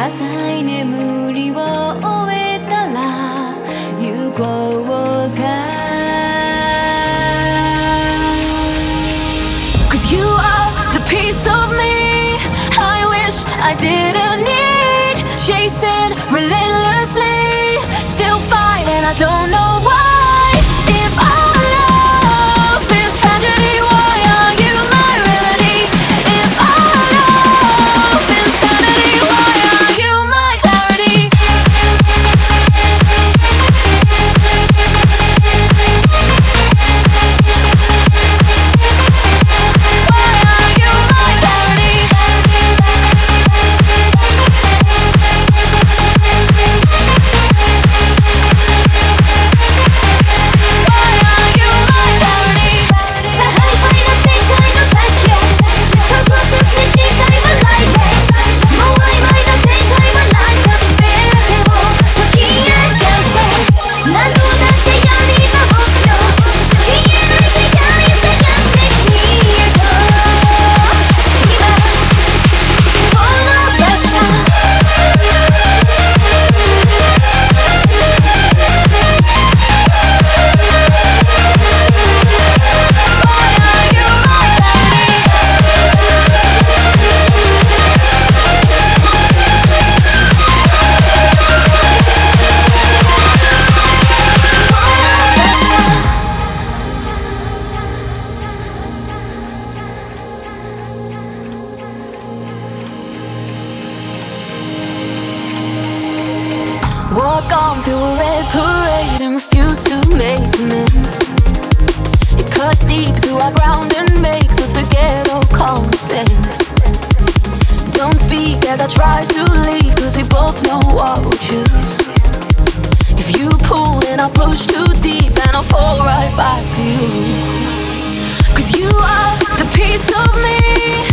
浅い眠りを終えたら行こうか Cause you are the piece of me I wish I didn't need Chasing relentlessly Still fighting, I don't know why If our love is tragedy Why are you my remedy? If our love is insanity Why are you my clarity? Why are you my clarity? Walk on through a red parade and refuse to make amends. It cuts deep through our ground and makes us forget all common sense. Don't speak as I try to leave, cause we both know what we'll choose. If you pull then I'll push too deep and I'll fall right back to you. Cause you are the piece of me